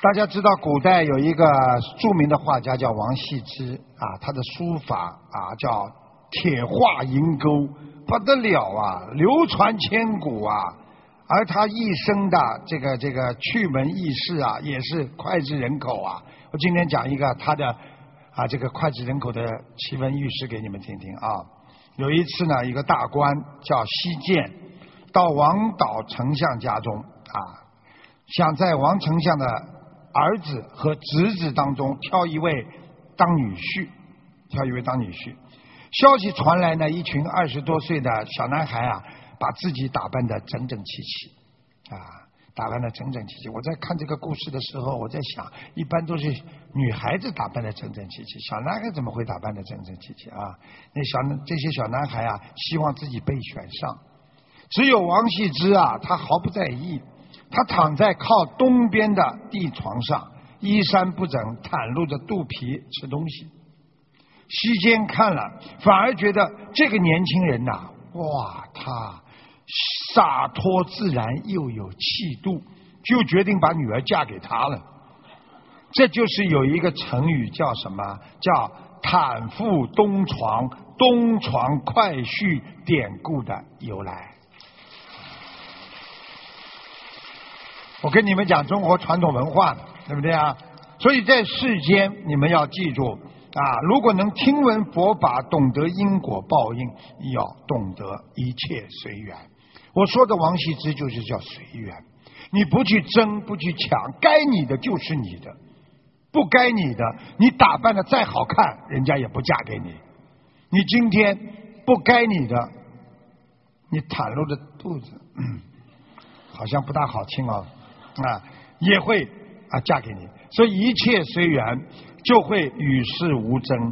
大家知道古代有一个著名的画家叫王羲之啊，他的书法啊叫铁画银钩，不得了啊，流传千古啊。而他一生的这个趣闻轶事啊，也是脍炙人口啊。我今天讲一个他的这个脍炙人口的奇闻轶事给你们听听啊。有一次呢，一个大官叫西涧，到王导丞相家中啊，想在王丞相的儿子和侄子当中挑一位当女婿。消息传来呢，一群20多岁的小男孩啊，把自己打扮得整整齐齐打扮得整整齐齐。我在看这个故事的时候，我在想，一般都是女孩子打扮得整整齐齐，小男孩怎么会打扮得整整齐齐啊？这些小男孩啊，希望自己被选上。只有王羲之啊，他毫不在意。他躺在靠东边的地床上，衣衫不整，袒露着肚皮吃东西。西涧看了，反而觉得这个年轻人呐，哇，他洒脱自然又有气度，就决定把女儿嫁给他了。这就是有一个成语叫什么？叫坦腹东床，东床快婿典故的由来。我跟你们讲中国传统文化，对不对啊？所以在世间你们要记住如果能听闻佛法，懂得因果报应，要懂得一切随缘。我说的王羲之就是叫随缘，你不去争，不去抢，该你的就是你的，不该你的，你打扮的再好看，人家也不嫁给你。你今天不该你的，你袒露着肚子，好像不大好听哦。也会嫁给你，所以一切随缘，就会与世无争。